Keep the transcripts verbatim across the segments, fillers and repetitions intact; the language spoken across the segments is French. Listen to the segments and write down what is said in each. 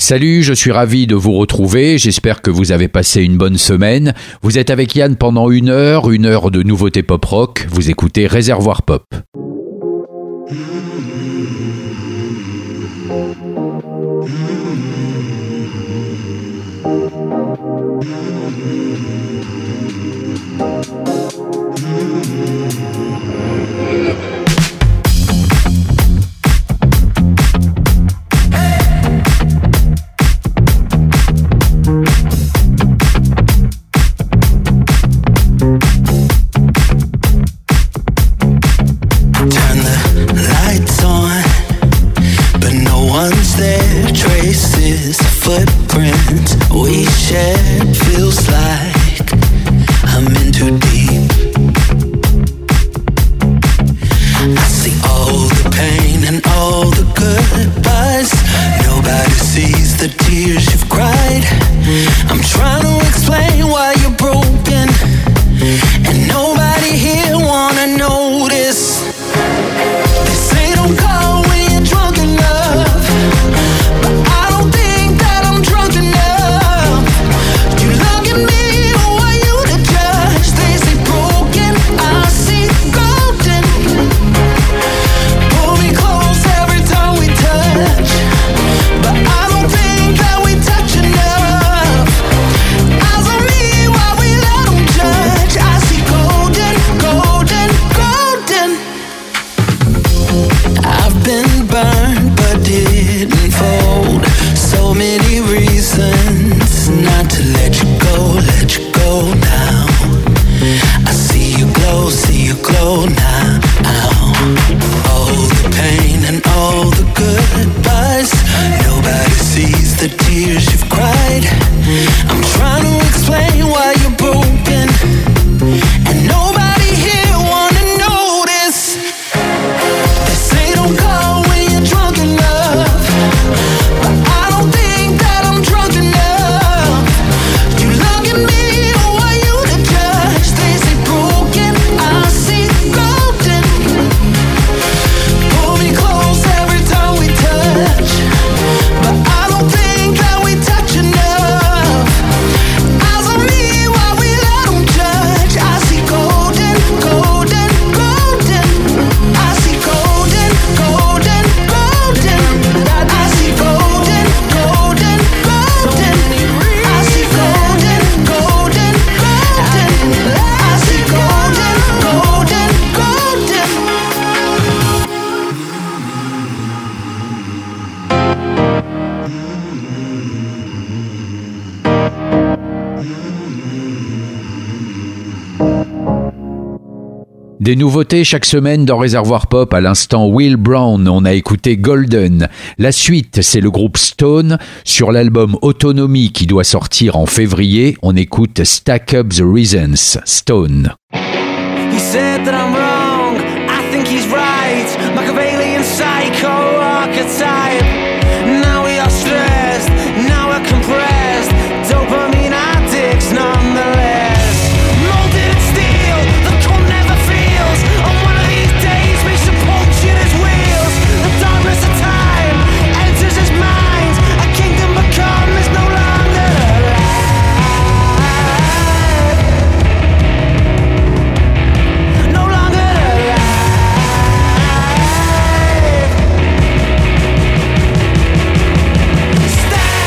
Salut, je suis ravi de vous retrouver, j'espère que vous avez passé une bonne semaine. Vous êtes avec Yann pendant une heure, une heure de nouveautés pop-rock, vous écoutez Réservoir Pop. Des nouveautés chaque semaine dans Réservoir Pop. À l'instant, Will Brown, on a écouté Golden. La suite, c'est le groupe Stone. Sur l'album Autonomy qui doit sortir en février, on écoute Stack Up the Reasons, Stone. He said that I'm wrong, I think he's right. Machiavellian psycho archetype. Now we are stressed, now we're compressed. Dopamine addicts nonetheless. Stop!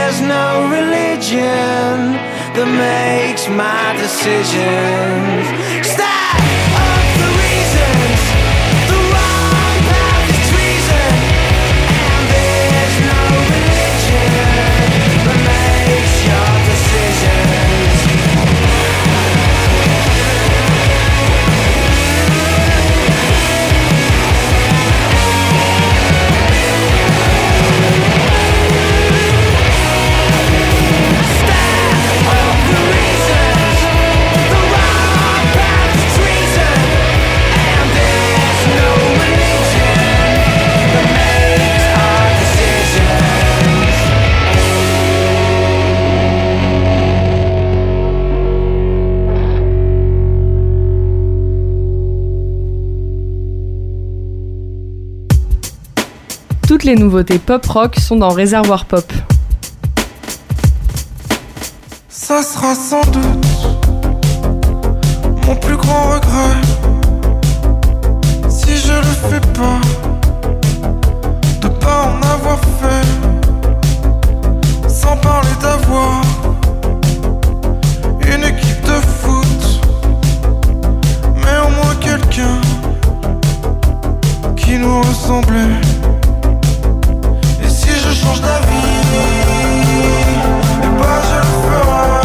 there's no religion that makes my decisions. Stack up the reasons, the wrong path is treason, and there's no religion that makes your decisions. Toutes les nouveautés pop-rock sont dans Réservoir Pop. Ça sera sans doute mon plus grand regret si je le fais pas, de pas en avoir fait, sans parler d'avoir une équipe de foot, mais au moins quelqu'un qui nous ressemblait. Et si je change d'avis, et bah je le ferai.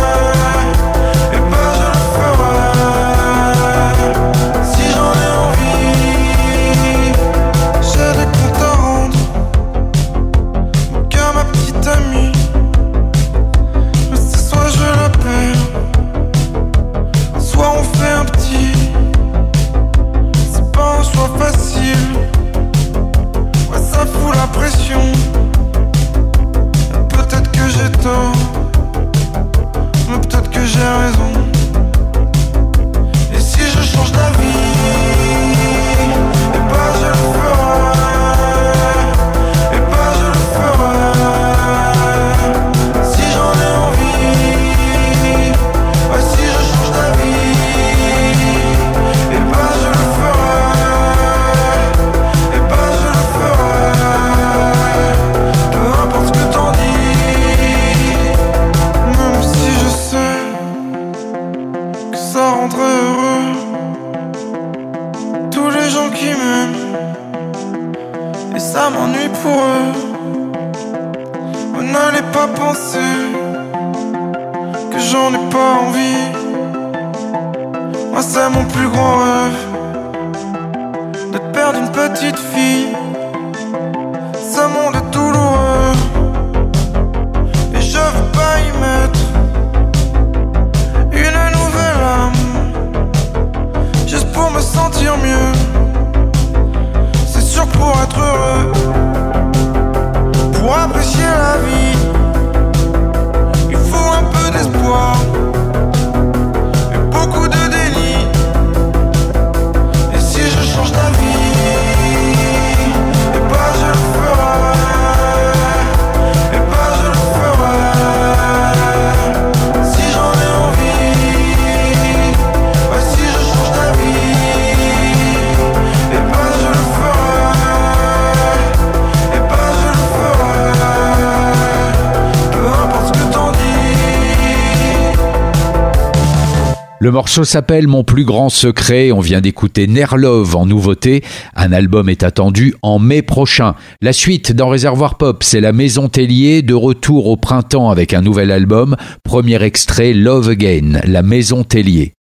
Le morceau s'appelle Mon plus grand secret. On vient d'écouter Nerlove en nouveauté. Un album est attendu en mai prochain. La suite dans Réservoir Pop, c'est la Maison Tellier, de retour au printemps avec un nouvel album. Premier extrait, Love Again, la Maison Tellier.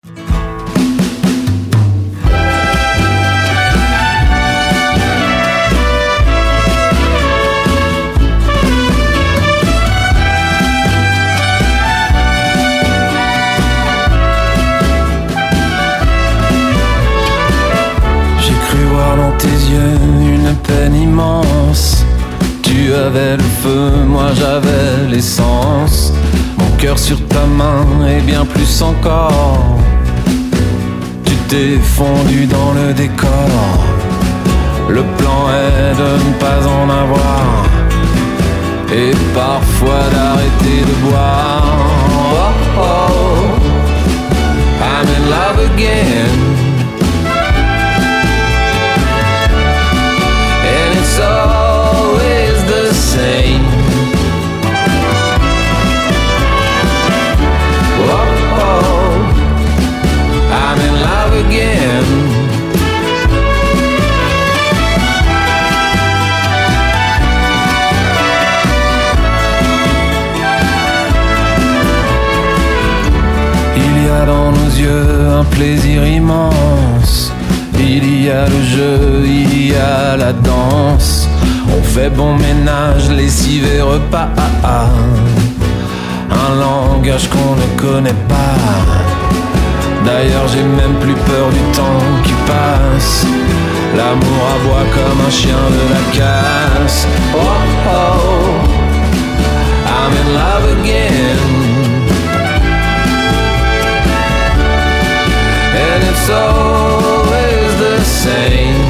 Dans tes yeux, une peine immense. Tu avais le feu, moi j'avais l'essence. Mon cœur sur ta main et bien plus encore. Tu t'es fondu dans le décor. Le plan est de ne pas en avoir, et parfois d'arrêter de boire. Oh, oh, I'm in love again. It's always the same. yeux un plaisir immense. Il y a le jeu, il y a la danse. On fait bon ménage, lessive et repas. Un langage qu'on ne connaît pas. D'ailleurs j'ai même plus peur du temps qui passe. L'amour aboie comme un chien de la casse. Oh oh, I'm in love again. And it's always the same.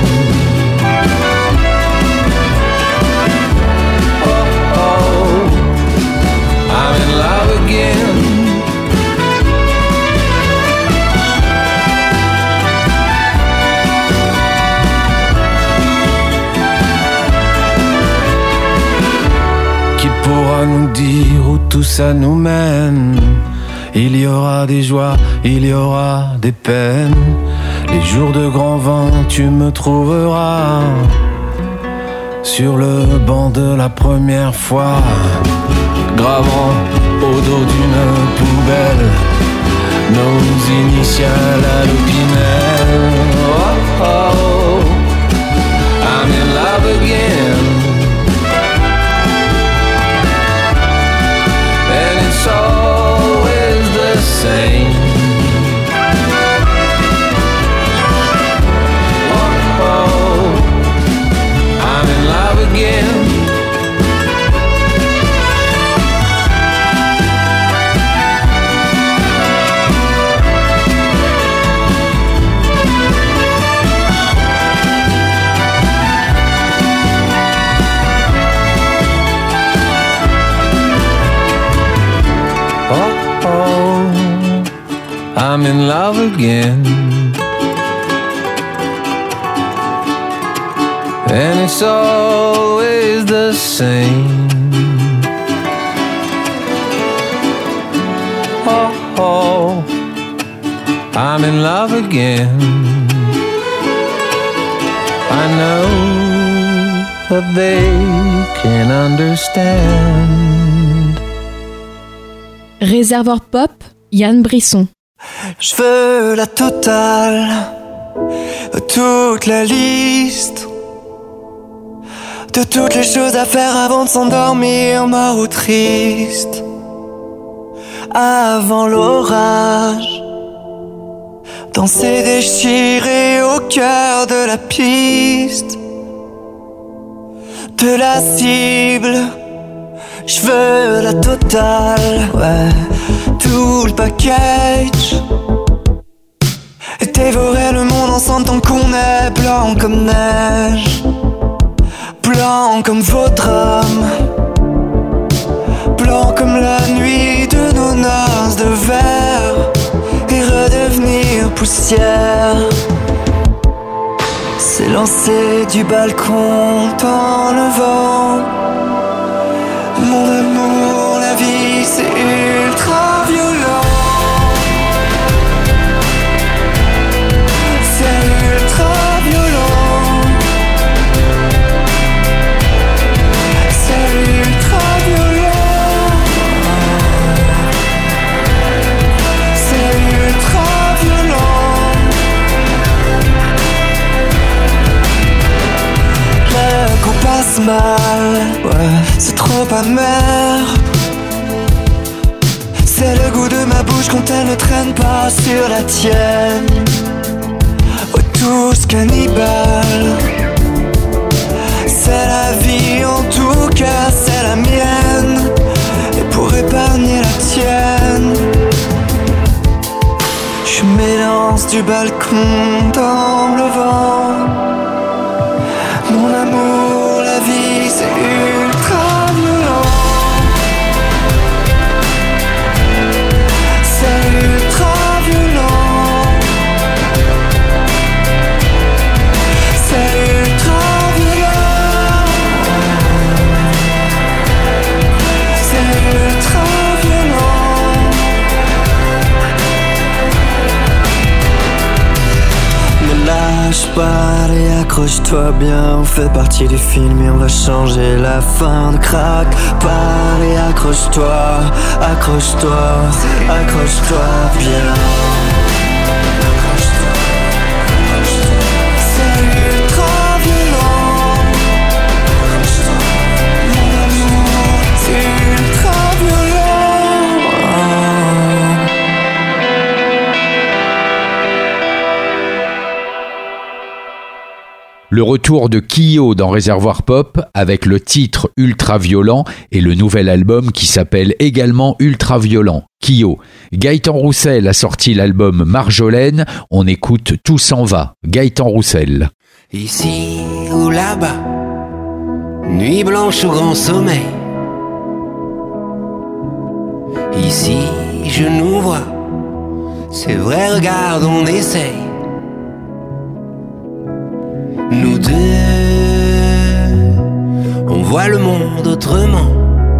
Oh oh, I'm in love again. Qui pourra nous dire où tout ça nous mène? Il y aura des joies, il y aura des peines. Les jours de grand vent, tu me trouveras sur le banc de la première fois, gravant au dos d'une poubelle nos initiales à l'opinel. Oh oh, I'm in love again. And it's always the same. Oh oh, I'm in love again. I'm in love again. And it's always the same. Oh, oh, I'm in love again. I know that they can understand. Réservoir Pop, Yann Brisson. Je veux la totale, toute la liste de toutes les choses à faire avant de s'endormir, mort ou triste. Avant l'orage, danser déchiré au cœur de la piste, de la cible. Je veux la totale, ouais, tout le package. Et dévorer le monde ensemble tant qu'on est blanc comme neige, blanc comme vos drames, blanc comme la nuit de nos noces de verre, et redevenir poussière. S'élancer du balcon dans le vent. Mon amour, la vie c'est ultra violent. C'est ultra violent. C'est ultra violent. C'est ultra violent. Le coup passe mal, ouais, c'est trop amer. C'est le goût de ma bouche quand elle ne traîne pas sur la tienne. Oh, tous cannibales. C'est la vie en tout cas, c'est la mienne. Et pour épargner la tienne, je m'élance du balcon dans le vent. Mon amour, la vie c'est ultra violent. C'est ultra violent. C'est ultra violent. C'est ultra violent. Ne lâche pas et accroche-toi bien. On fait partie du film et on va changer la fin. Ne craque pas et accroche-toi, accroche-toi, accroche-toi bien. Le retour de Kyo dans Réservoir Pop avec le titre Ultra Violent et le nouvel album qui s'appelle également Ultra Violent. Kyo. Gaëtan Roussel a sorti l'album Marjolaine. On écoute Tout s'en va. Gaëtan Roussel. Ici ou là-bas, nuit blanche ou grand sommeil. Ici je nous vois, c'est vrai, regarde, on essaye. Nous deux, on voit le monde autrement.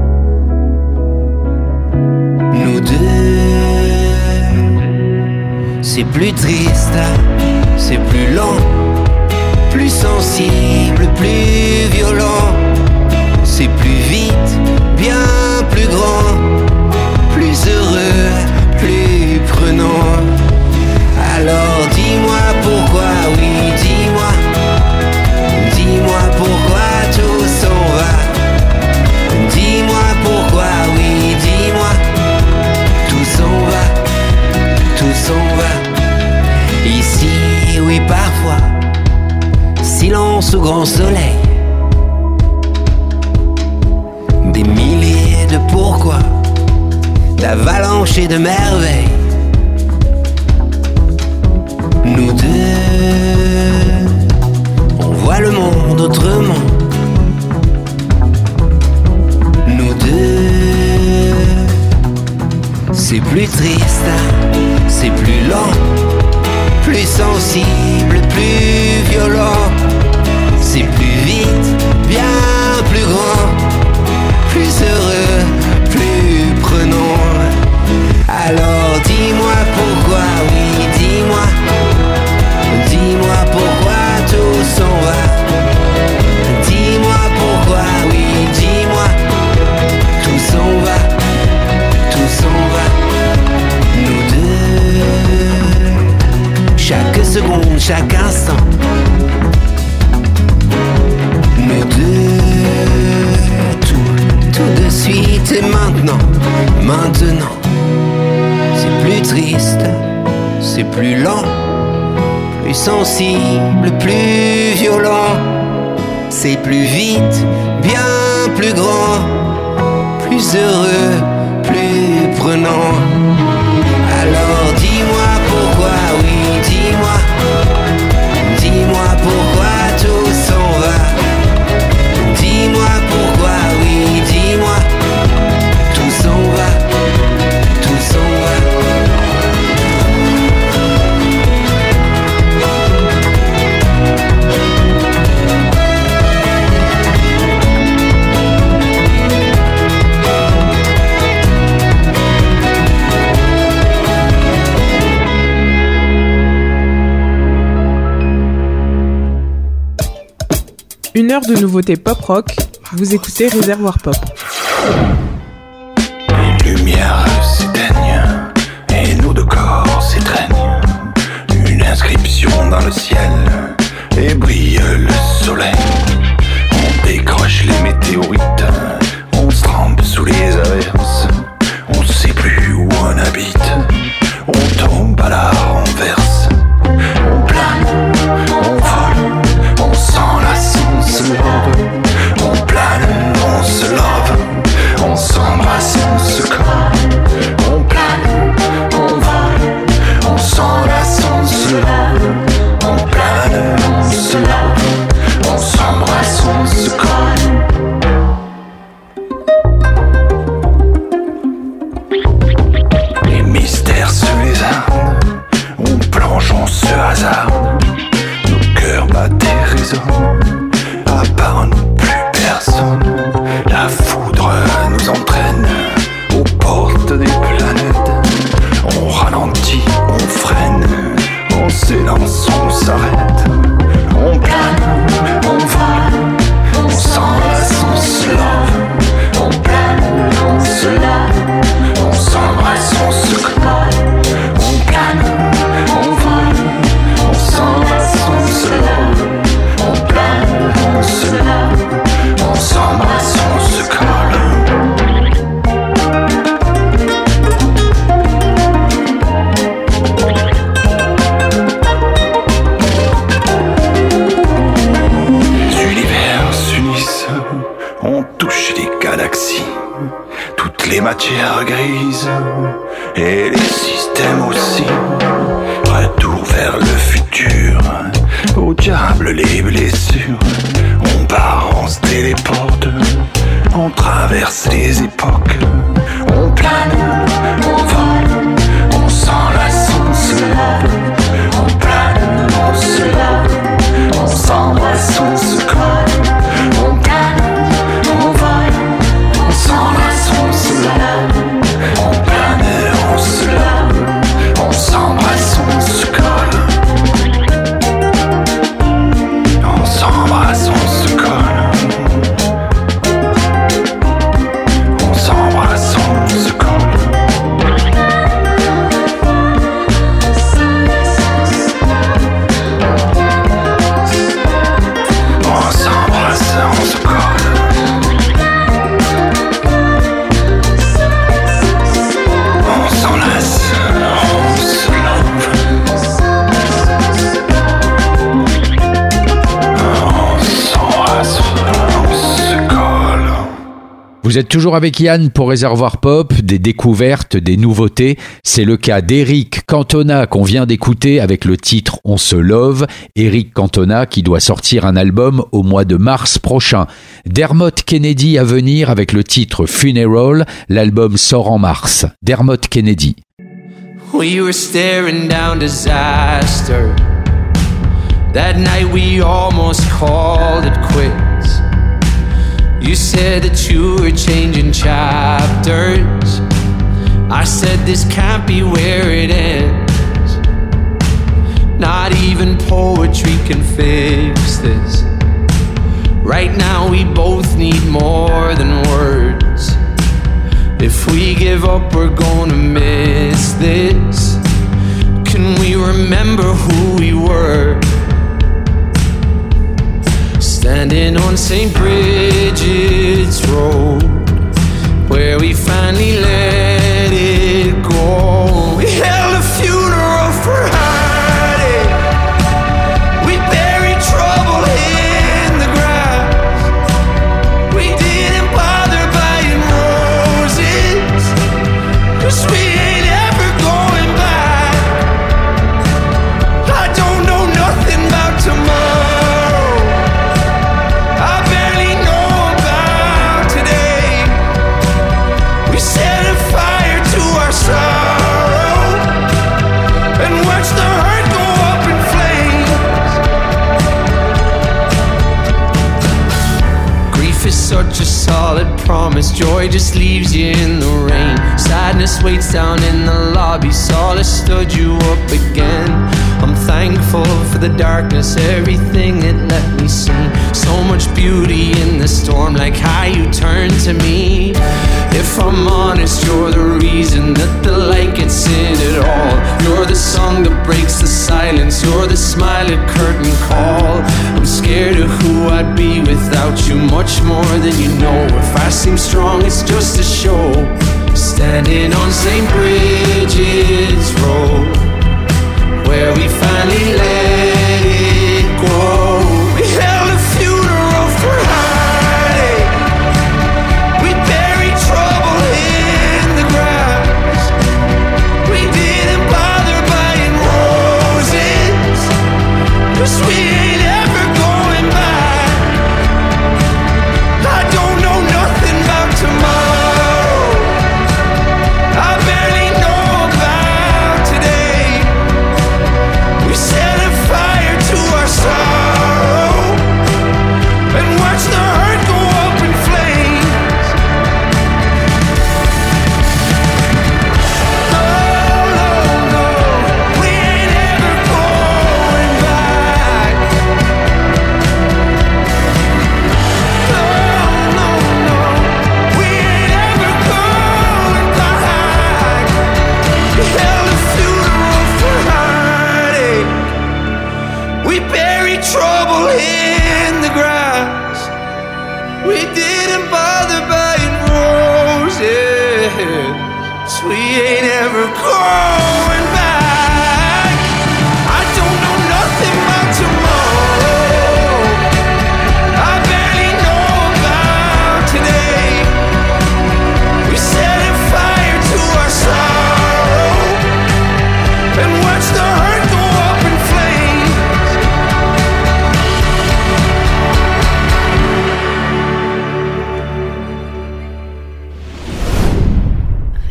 Nous deux, c'est plus triste, c'est plus lent, plus sensible, plus violent. C'est plus vite, bien plus grand, plus heureux, plus prenant. Alors dis-moi pourquoi, oui, dis-moi. Dis-moi pourquoi tout s'en va. Dis-moi pourquoi, oui, dis-moi. Tout s'en va, tout s'en va. Ici, oui, parfois, silence au grand soleil. Des milliers de pourquoi, d'avalanches et de merveilles. Nous deux, on voit le monde autrement. Nous deux, c'est plus triste, c'est plus lent, plus sensible, plus violent. C'est plus vite, bien plus grand, plus heureux, plus prenant. Alors dis-moi pourquoi, oui, dis-moi. Dis-moi pourquoi tout s'en va. Dis-moi pourquoi, oui, dis-moi. Tout s'en va, tout s'en va. Nous deux, chaque seconde, chaque instant. Nous deux, tout, tout de suite et maintenant, maintenant. C'est plus triste, c'est plus lent, plus sensible, plus violent. C'est plus vite, bien plus grand, plus heureux, plus prenant. Alors dis-moi pourquoi, oui, dis-moi. Dis-moi pourquoi tout s'en va. Dis-moi pourquoi, oui, dis-moi. Tout s'en va, tout s'en va. Une heure de nouveautés pop-rock, vous écoutez Réservoir Pop. Les lumières s'éteignent et nos deux corps s'étreignent. Une inscription dans le ciel et brille le soleil. On décroche les météorites, on se trempe sous les averses. On sait plus où on habite, on tombe à la renverse. On plane, on vole, on s'enlace, on se love. On plane, on se love. les matières grises et les systèmes aussi. Retour vers le futur, au diable les blessures. On part, on se téléporte, on traverse les époques. On plane, on vole, on s'enlace, on se love. On plane, on se love, on s'embrasse, on se colle. On plane, on vole, on s'enlace, on se love. On plane, on se love, on s'embrasse, on se colle. On s'embrasse, on se colle. On s'embrasse, on se colle. On s'embrasse, on se colle. On s'enlace, on se love. On s'embrasse, on se colle. Vous êtes toujours avec Yann pour Réservoir Pop, des découvertes, des nouveautés. C'est le cas d'Eric Cantona qu'on vient d'écouter avec le titre On se love. Eric Cantona qui doit sortir un album au mois de mars prochain. Dermot Kennedy à venir avec le titre Funeral. L'album sort en mars. Dermot Kennedy. We were staring down disaster. That night we almost called it quits. You said that you were changing chapters. I said this can't be where it ends. Not even poetry can fix this. Right now we both need more than words. If we give up, we're gonna miss this. Can we remember who we were? Standing on Saint Bridget's Road, where we finally let it go. We held a funeral for heartache. We buried trouble in the grass. We didn't bother buying roses, 'cause we ain't ever going back. I don't know nothing about tomorrow. I barely know about today. We set a fire to our sorrow and watch the hurt go up in flames. Grief is such a solid promise. Joy just leaves you in the rain. Sadness waits down in the lobby. Solace stood you up again. I'm thankful for the darkness, everything it let me see. So much beauty in the storm, like how you turn to me. If I'm honest, you're the reason that the light gets in it all. You're the song that breaks the silence. You're the smile at curtain call. I'm scared of who I'd be without you, much more than you know. If I seem strong, it's just a show. Standing on Saint Bridget's Road, where we finally let it go. We held a funeral for heartache. We buried trouble in the grass. We didn't bother buying roses, 'cause we ain't ever going back. I don't know nothing about tomorrow. I barely know about today. We set a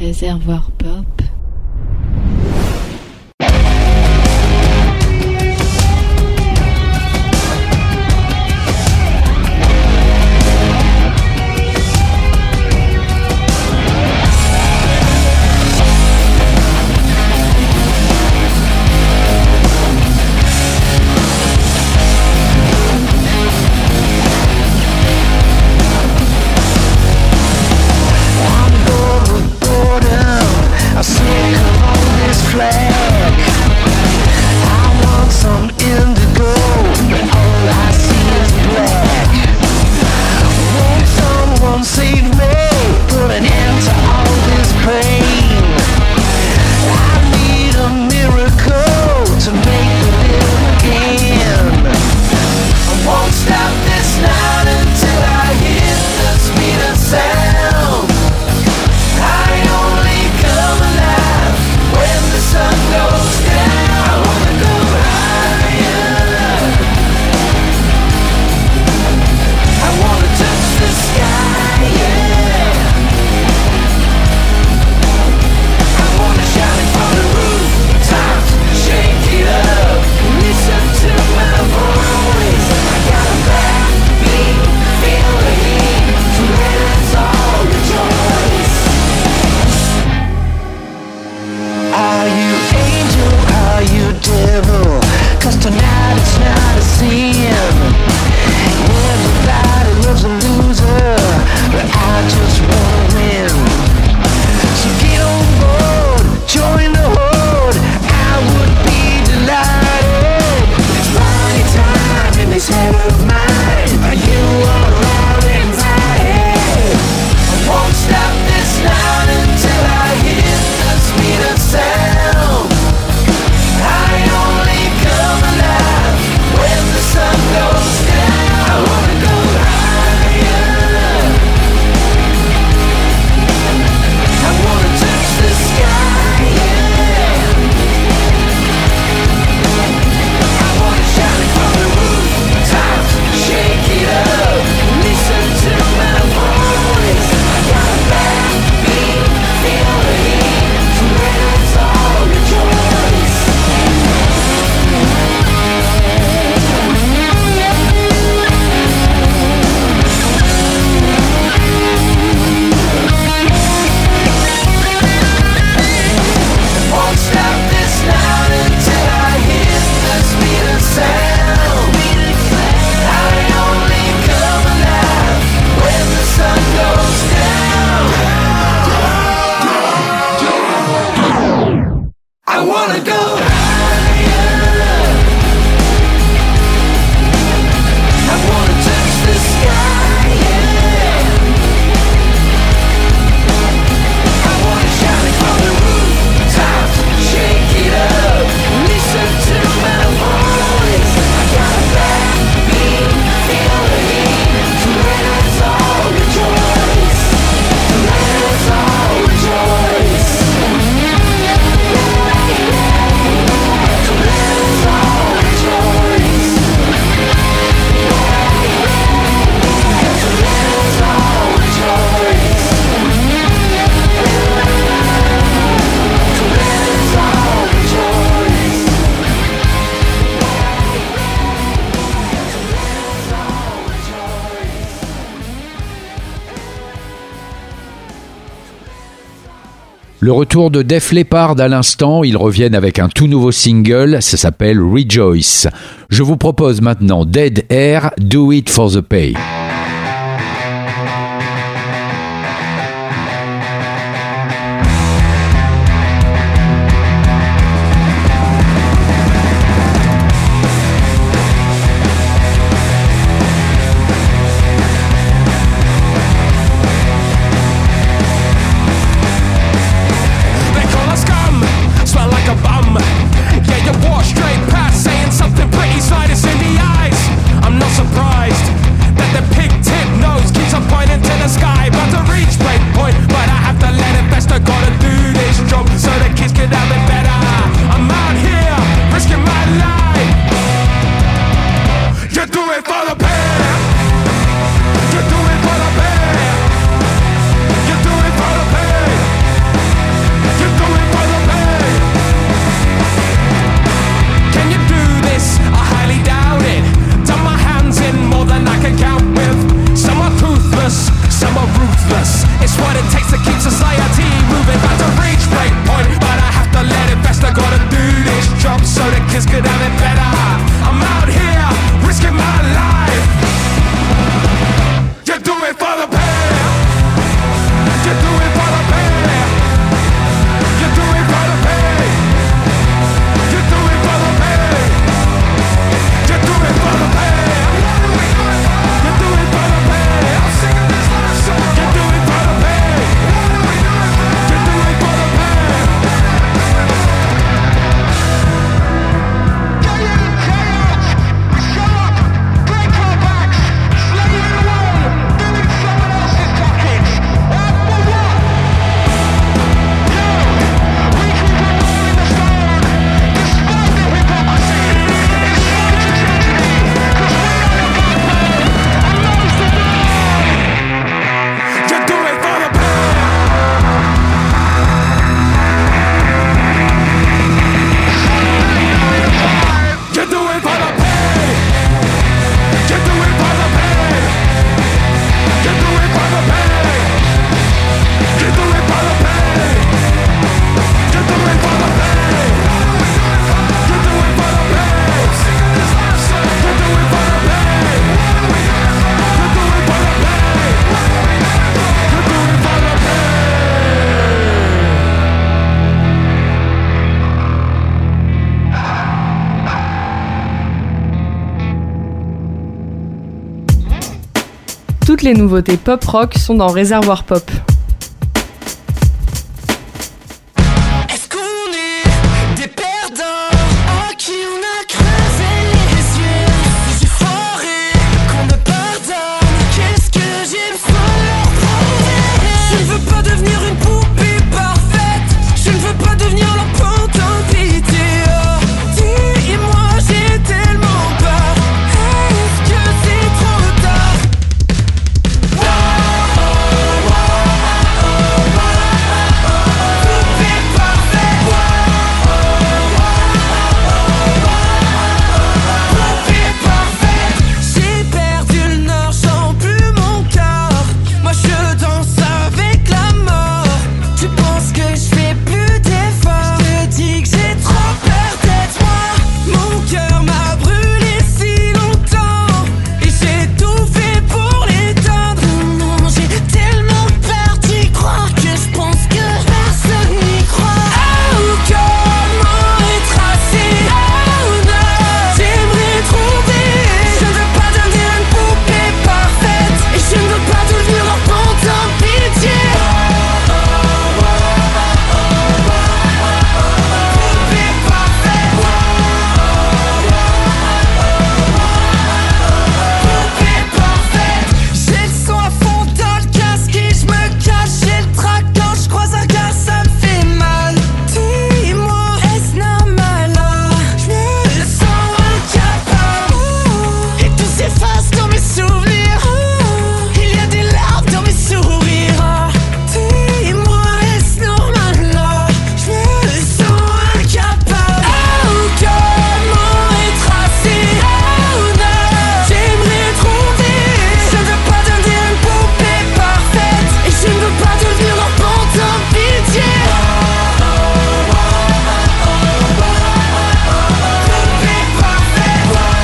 Réservoir Pop. Le retour de Def Leppard à l'instant, ils reviennent avec un tout nouveau single, ça s'appelle Rejoice. Je vous propose maintenant Dead Air, Do It For The Pay. Straight past saying something pretty slightest in the eyes. I'm not surprised that the les nouveautés pop-rock sont dans Réservoir Pop. Est-ce qu'on est des perdants à qui on a creusé les yeux? J'ai foiré qu'on me pardonne. Qu'est-ce que j'ai besoin de leur prouver? Je ne veux pas devenir une poupée parfaite. Je ne veux pas devenir leur pantin pitié. Oh, dis-moi, j'ai tellement peur. Est-ce que c'est trop tard? J'ai perdu le nord, j'en plus mon corps. Moi je danse avec la mort. Tu penses que je fais plus d'efforts? Je te dis que j'ai trop peur d'être moi. Mon cœur m'a brûlé si longtemps et j'ai tout fait pour l'éteindre. Non, j'ai tellement peur d'y croire que je pense que personne n'y croit. Oh, comment être assez honnête? J'aimerais trouver. Je ne veux pas devenir une poupée parfaite et je ne veux pas devenir leur pantin pitié. Poupée parfaite. Poupée parfaite. J'ai le son à fond dans le casque et je me cache. J'ai le trac quand je croise un gars, ça me fait mal. Dis-moi, est-ce normal? Je me sens incapable et tout s'efface dans mes souvenirs. Il y a des larmes dans mes sourires. Dis-moi, est-ce normal? Je me sens incapable. Oh, comment être assez honnête? J'aimerais trouver. Je ne veux pas devenir une poupée parfaite et je ne veux pas devenir leur pantin pitié. Poupée parfaite.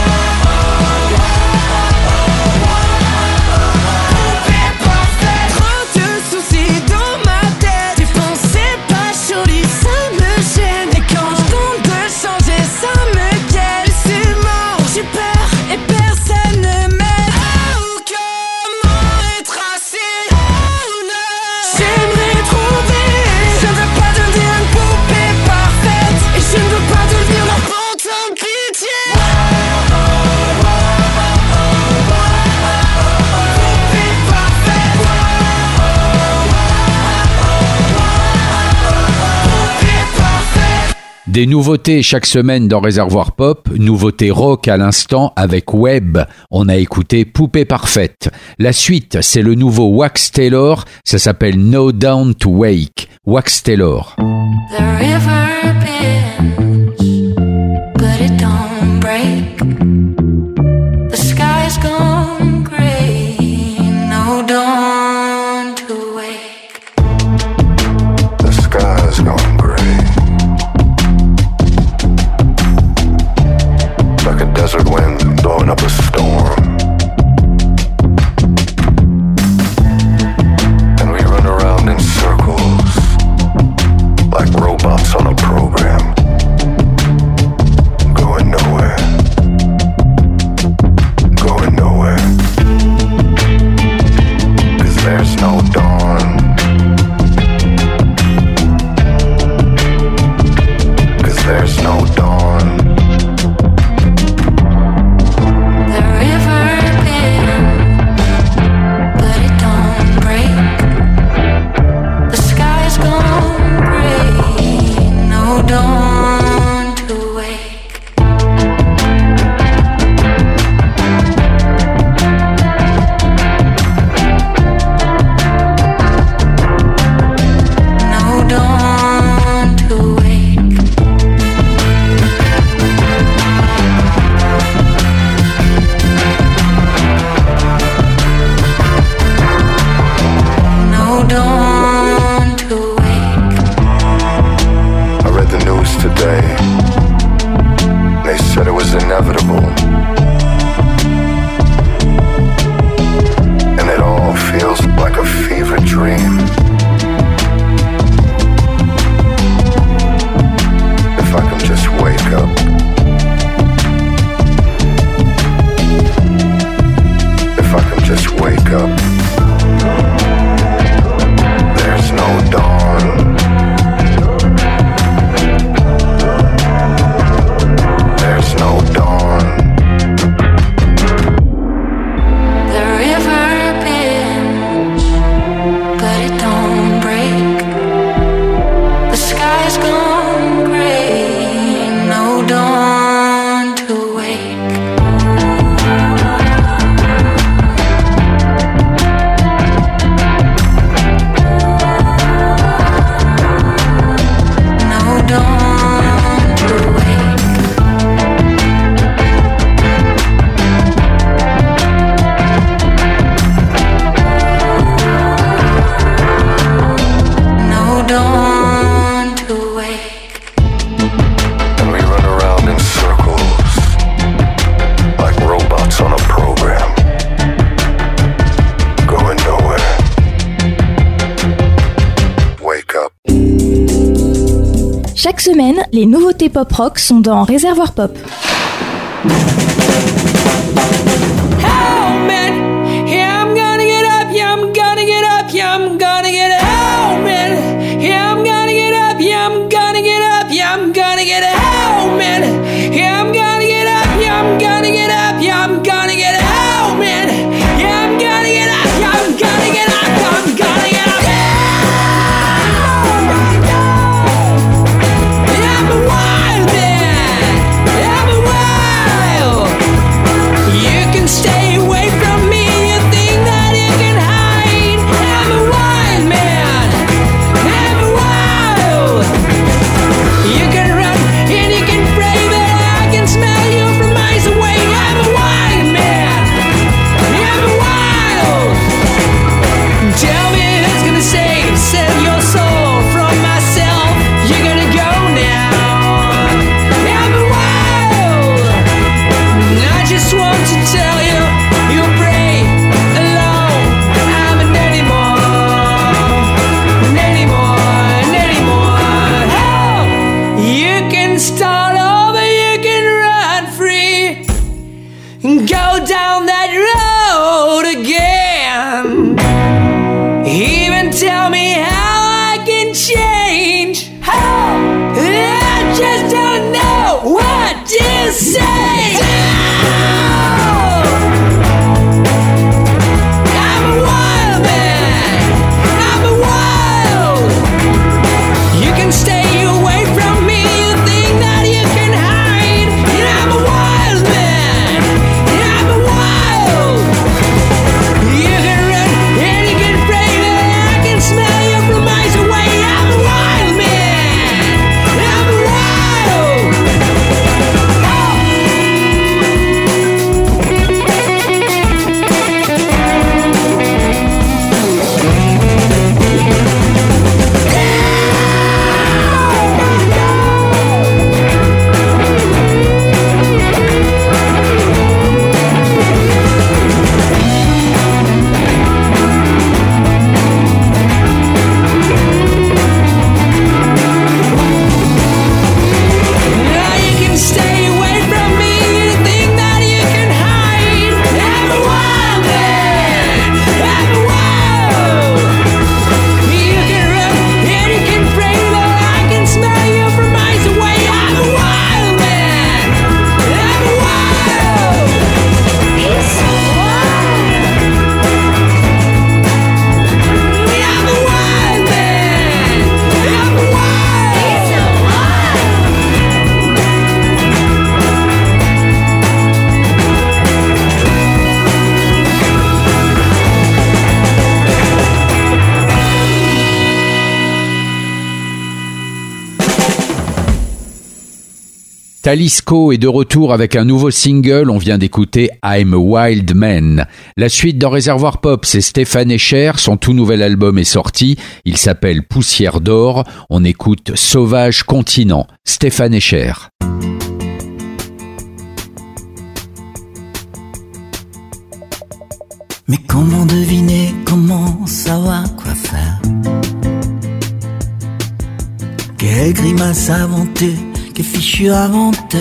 Poupée parfaite. Trop de soucis dans ma tête. Tes pensées pas jolies, ça me gêne. Et quand je tente de changer, ça me guette. C'est mort, j'ai peur et personne ne m'aide. Oh, comment être assez honnête? J'aimerais trouver. Je ne veux pas devenir une poupée parfaite et je ne veux pas devenir leur pantin pitié. Poupée parfaite. Poupée parfaite. Des nouveautés chaque semaine dans Réservoir Pop, nouveautés rock à l'instant avec Webb. On a écouté Poupée Parfaite. La suite, c'est le nouveau Wax Taylor, ça s'appelle No Down to Wake. Wax Taylor. The river bends, but it don't break. The sky's gone gray, no dawn to wake. The sky's gone gray, like a desert wind blowing up a storm. And we run around in circles like robots on a program, going nowhere, going nowhere. 'Cause there's no dawn, dawn to wake. And we run around in circles like robots on a program, going nowhere. Wake up. Chaque semaine, les nouveautés pop-rock sont dans Réservoir Pop. Talisco est de retour avec un nouveau single, on vient d'écouter I'm a Wild Man. La suite dans Réservoir Pop, c'est Stéphane Escher, son tout nouvel album est sorti, il s'appelle Poussière d'or, on écoute Sauvage Continent, Stéphane Escher. Mais comment deviner, comment savoir quoi faire? Quelle grimace inventer? Quel fichu inventeur.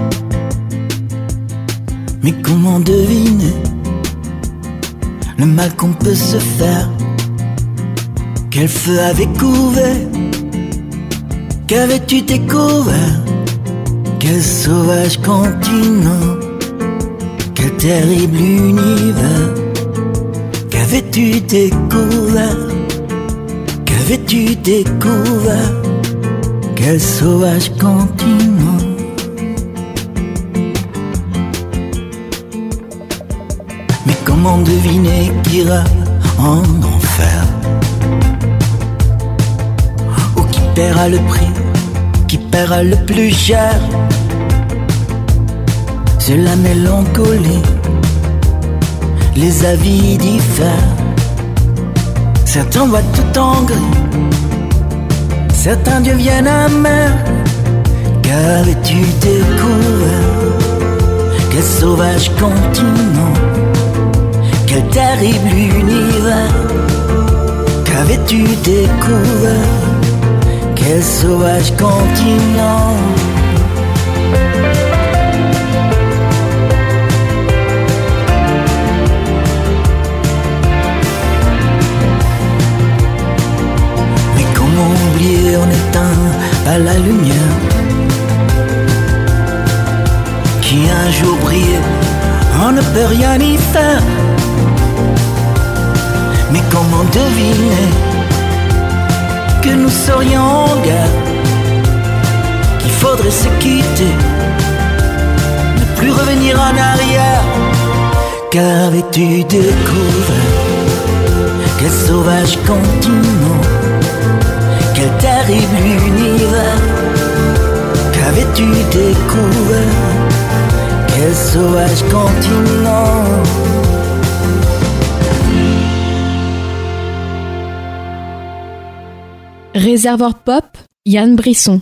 Mais comment deviner le mal qu'on peut se faire? Quel feu avait couvert? Qu'avais-tu découvert? Quel sauvage continent? Quel terrible univers? Qu'avais-tu découvert? Qu'avais-tu découvert? Quel sauvage continent. Mais comment deviner qui ira en enfer? Ou qui paiera le prix, qui paiera le plus cher? C'est la mélancolie, les avis diffèrent. Certains voient tout en gris, certains dieux viennent amers. Qu'avais-tu découvert? Quel sauvage continent, quel terrible univers. Qu'avais-tu découvert? Quel sauvage continent. Mais comment oublier, on éteint à la lumière qui un jour brillait, on ne peut rien y faire. Mais comment deviner que nous serions en guerre, qu'il faudrait se quitter, ne plus revenir en arrière. Qu'avais-tu découvert? Quel sauvage continent, quel terrible univers. Qu'avais-tu découvert? Quel sauvage continent. Réservoir Pop, Yann Brisson.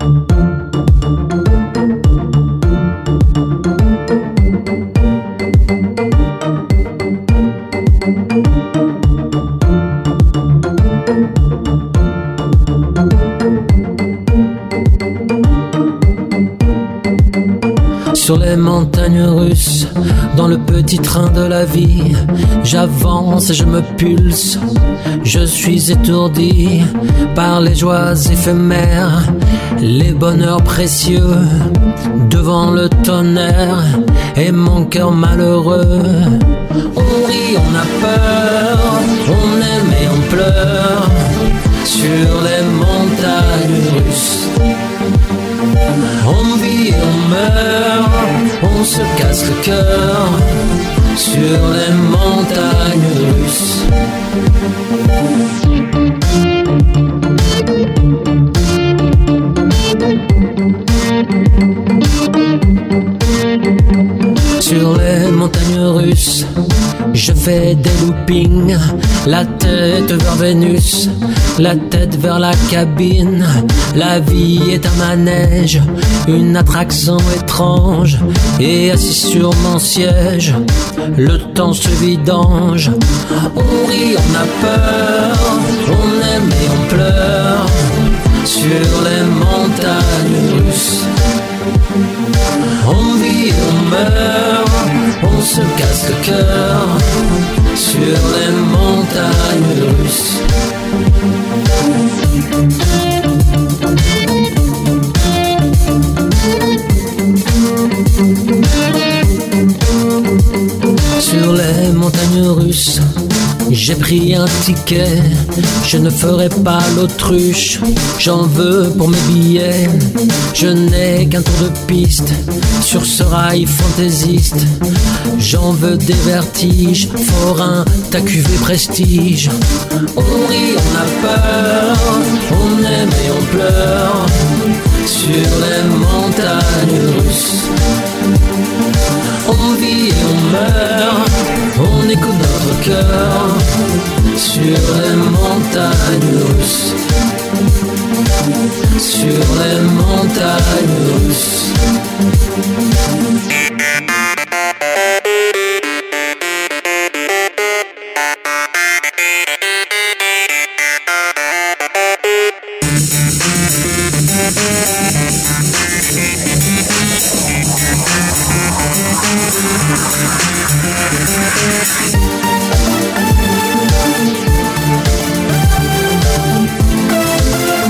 Sur les montagnes russes, dans le petit train de la vie, j'avance et je me pulse. Je suis étourdi par les joies éphémères, les bonheurs précieux devant le tonnerre et mon cœur malheureux. On rit, on a peur, on aime et on pleure sur les montagnes russes. On vit, on meurt, on se casse le cœur sur les montagnes russes. Sur les montagnes russes, je fais des loopings, la tête vers Vénus, la tête vers la cabine. La vie est un manège, une attraction étrange, et assis sur mon siège, le temps se vidange. On rit, on a peur, on aime et on pleure sur les montagnes russes. On vit, on meurt, on se casse le cœur sur les montagnes russes. Sur les montagnes russes, j'ai pris un ticket, je ne ferai pas l'autruche, j'en veux pour mes billets. Je n'ai qu'un tour de piste sur ce rail fantaisiste. J'en veux des vertiges, forain, ta cuvée prestige. On rit, on a peur, on aime et on pleure sur les montagnes russes. On vit et on meurt, on écoute notre cœur sur les montagnes russes. Sur les montagnes russes.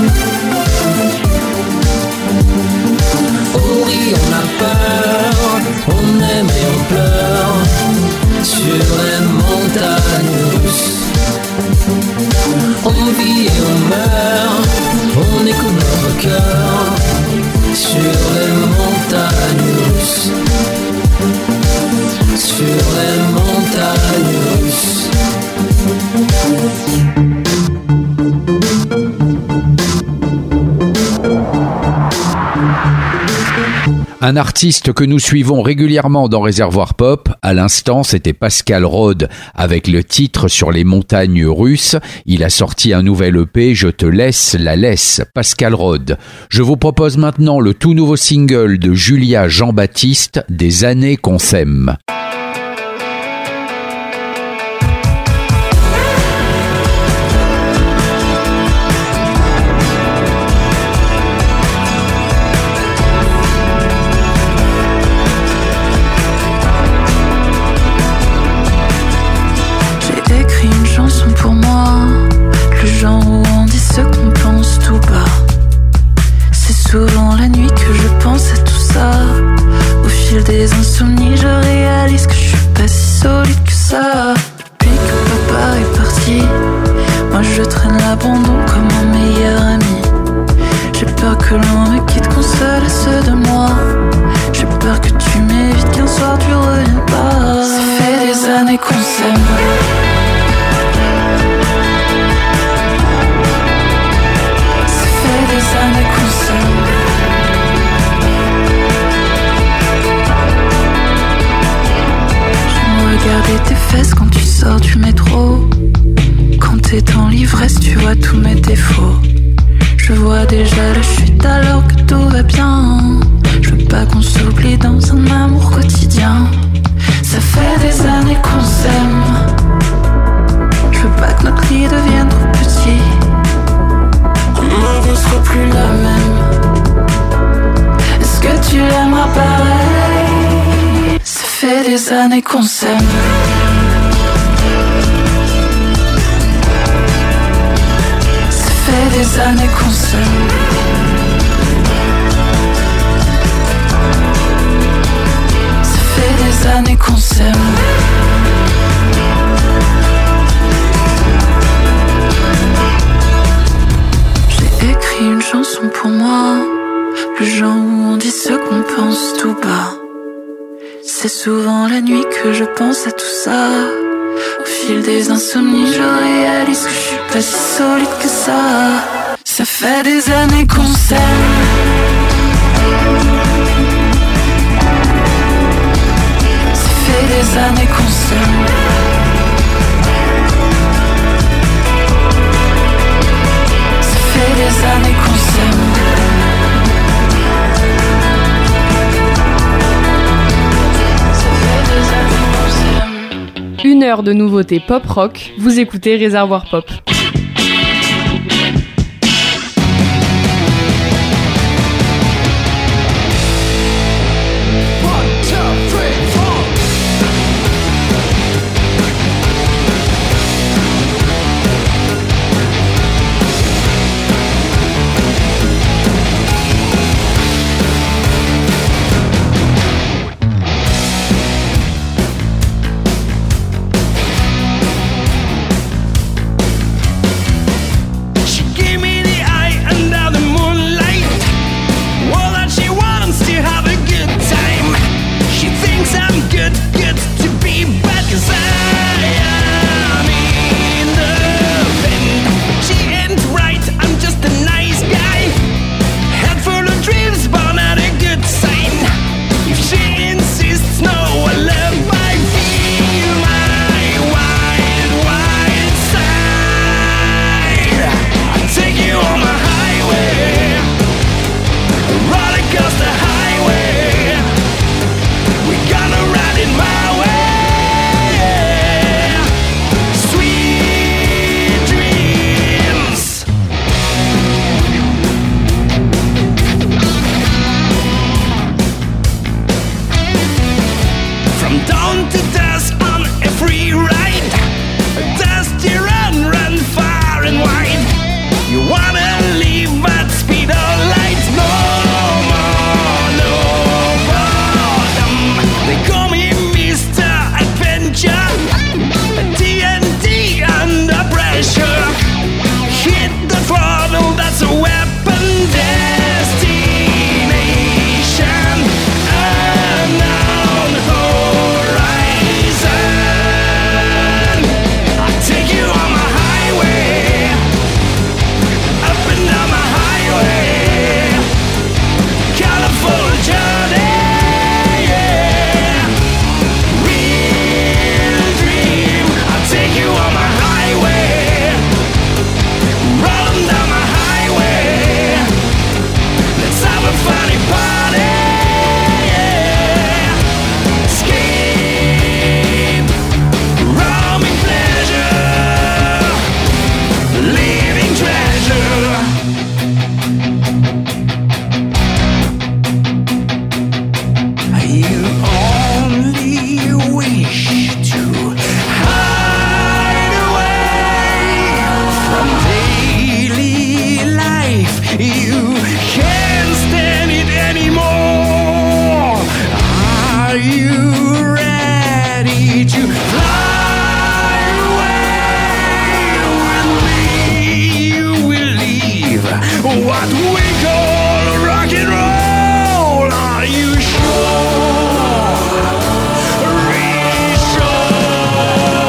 On rit, on a peur, Un artiste que nous suivons régulièrement dans Réservoir Pop, à l'instant c'était Pascal Rode avec le titre Sur les montagnes russes. Il a sorti un nouvel E P, Je te laisse la laisse, Pascal Rode. Je vous propose maintenant le tout nouveau single de Julia Jean-Baptiste, Des années qu'on s'aime. Pour moi, le genre où on dit ce qu'on pense tout bas. C'est souvent la nuit que je pense à tout ça. Au fil des insomnies, je réalise que je suis pas si solide que ça. Depuis que papa est parti, moi je traîne l'abandon comme mon meilleur ami. J'ai peur que l'on me quitte, qu'on se laisse de moi. J'ai peur que tu m'évites, qu'un soir tu reviens pas. Ça fait des années qu'on s'aime. Des années qu'on s'aime. J'aime regarder tes fesses quand tu sors du métro. Quand t'es en l'ivresse, tu vois tous mes défauts. Je vois déjà la chute alors que tout va bien. Je veux pas qu'on s'oublie dans un amour quotidien. Ça fait des années qu'on s'aime. Je veux pas que notre lit devienne trop petit. Ma vie sera plus la même. Est-ce que tu l'aimeras pareil? Ça fait des années qu'on s'aime. Ça fait des années qu'on s'aime. Ça fait des années qu'on s'aime. Écrit une chanson pour moi, le genre où on dit ce qu'on pense tout bas. C'est souvent la nuit que je pense à tout ça. Au fil des insomnies, je réalise que je suis pas si solide que ça. Ça fait des années qu'on s'aime. Ça fait des années qu'on s'aime. Des années qu'on s'aime. Ça fait des années qu'on s'aime. Une heure de nouveautés pop-rock, vous écoutez Réservoir Pop. You can't stand it anymore. Are you ready to fly away with me? You will leave what we call rock and roll. Are you sure? Really sure?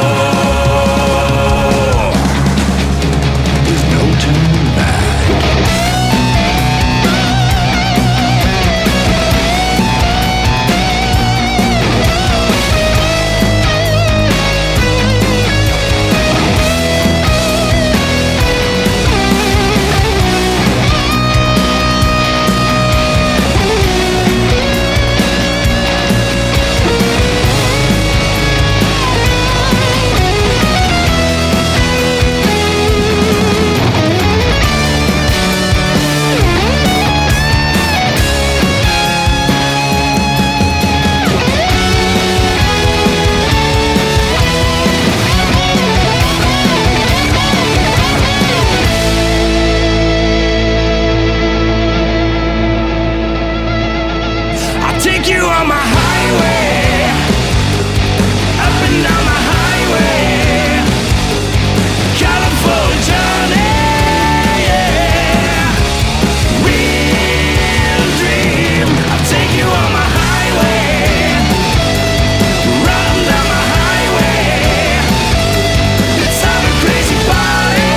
There's no turning back. Take you on my highway, up and down my highway, colorful journey, yeah. Real dream. I'll take you on my highway, run down my highway. Let's have a crazy party,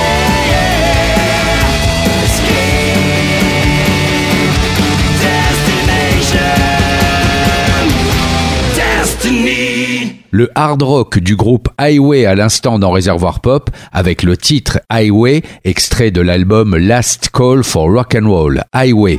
yeah. Escape, destination. Le hard rock du groupe Highway à l'instant dans Réservoir Pop avec le titre Highway, extrait de l'album Last Call for Rock and Roll. Highway.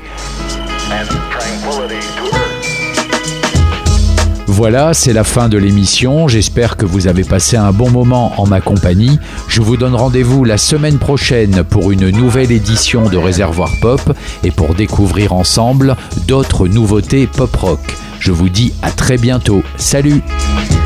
Voilà, c'est la fin de l'émission. J'espère que vous avez passé un bon moment en ma compagnie. Je vous donne rendez-vous la semaine prochaine pour une nouvelle édition de Réservoir Pop et pour découvrir ensemble d'autres nouveautés pop rock. Je vous dis à très bientôt. Salut!